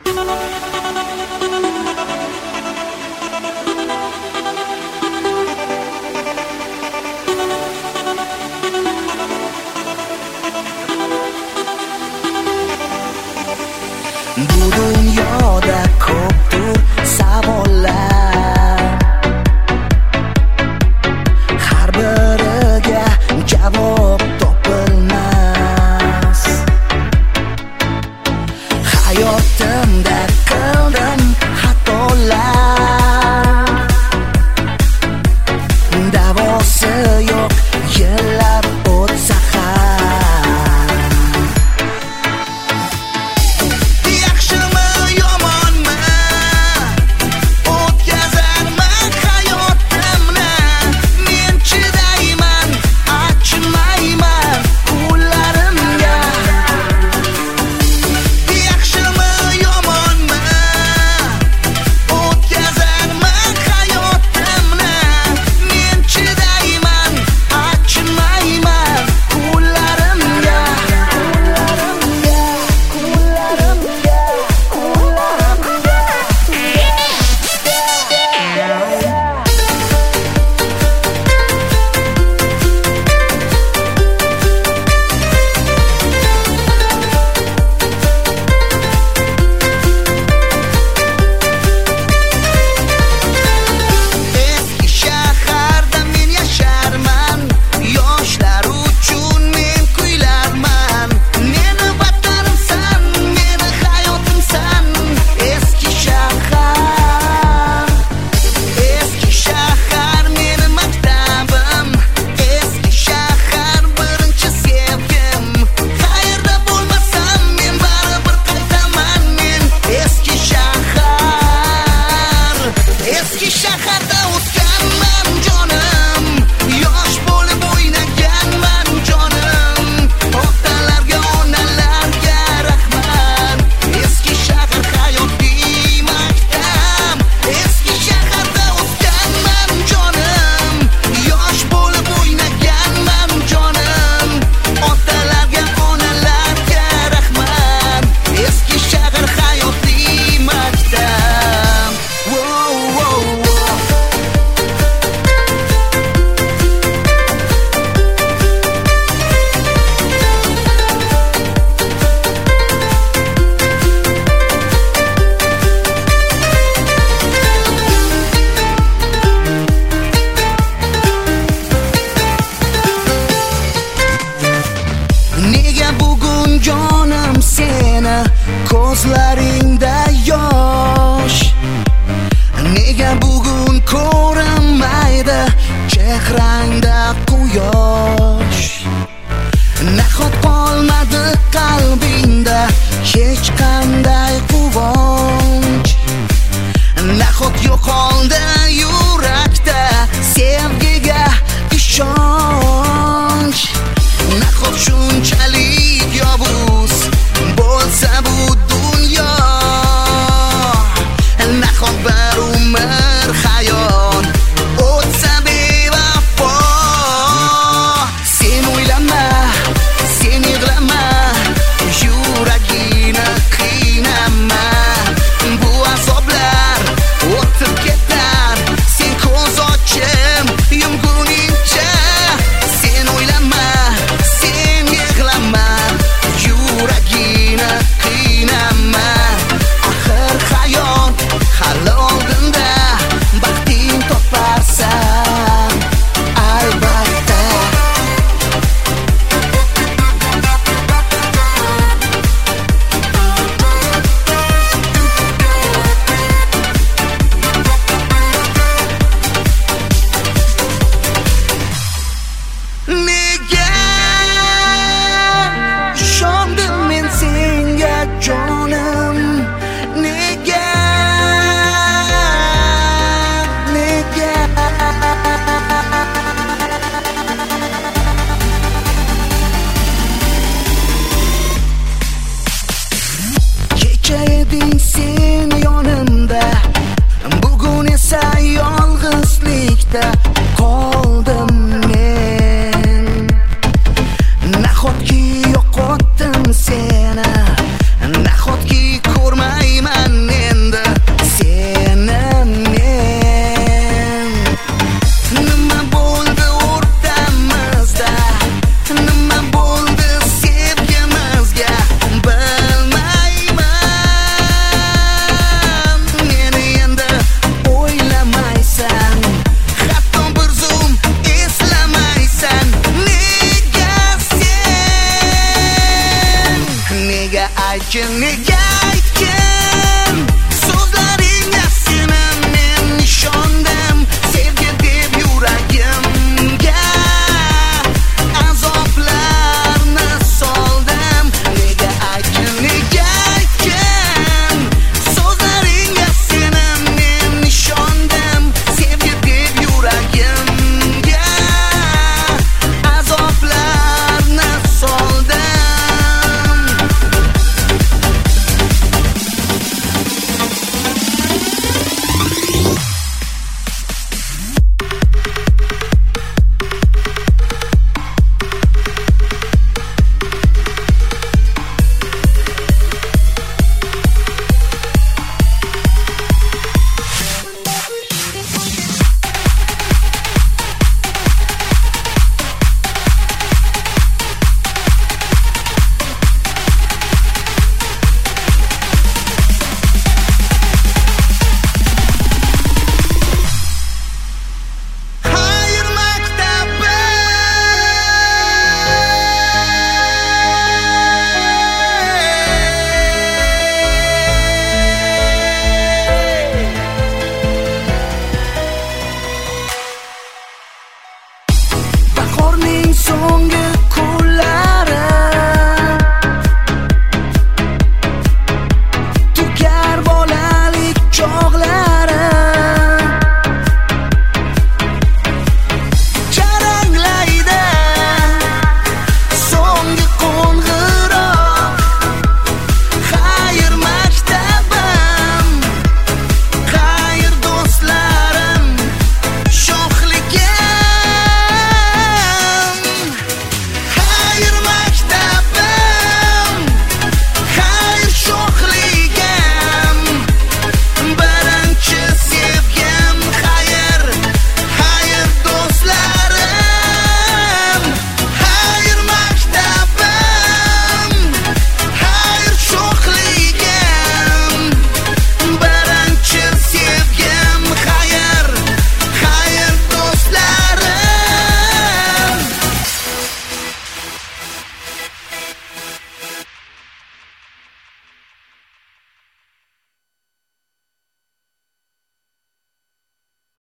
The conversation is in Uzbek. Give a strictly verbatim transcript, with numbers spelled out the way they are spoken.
Bu dunyoda ko'pdir savollar, har biriga javob topilmas. Hayotimda qildim xatolar, davosi yo'q yillar o'tsa ham. Yaxshimi yomonmi o'tkazarman hayotimni, men chidayman, achinmayman kunlarimga. Yaxshimi yomonmi o'tkazarman hayotimni, men chidayman, achinmayman kunlarimga. Eski shaharda men yasharman, yoshlar uchun men kuylarman. Meni vatanimsan, meni hayotimsan, eski shahar. Eski shahar meni maktabim, eski shahar birinchi sevgim. Qayerda bo'lmasam men baribir qaytaman men eski shahar. Eski shaharda o'tganman jonim, yosh bo'lib o'ynaganman jonim. Otalarga, onalarga rahmat. Eski shahar hayotiy maktab. Eski shaharda o'tganman jonim, yosh bo'lib o'ynaganman jonim. Otalarga, onalarga rahmat. Eski shahar hayotiy maktab. Wow, wow, wow. Nega bugun jonim seni ko'zlaringda yosh? Nega bugun ko'rinmaydi chehrangda quyosh? Nahot qolmadi qalbingda hech qanday quvonch? Nahot yo'qoldi yurakda sevgiga ishonch? Nahot shunchalik yovuz bo'lsa bu dunyo? Nahot bir umr hayot o'tsa bevafo? Sen o'ylama, sen yig'lama, yuragini qiynama. Bu azoblar o'tib ketar, sen ko'z ochib yumguningcha. Sen o'ylama, sen yig'lama, yuragini qiynama. Axir hayot hali oldinda, baxting toparsan albatta. Nega ishondim men senga jonim? Nega? Nega? Kecha eding sen yonimda, bugun esa yolg'izlikda qoldim men. Nahotki yo'qotdim seni, nahotki ko'rmayman aytgin nega aytgin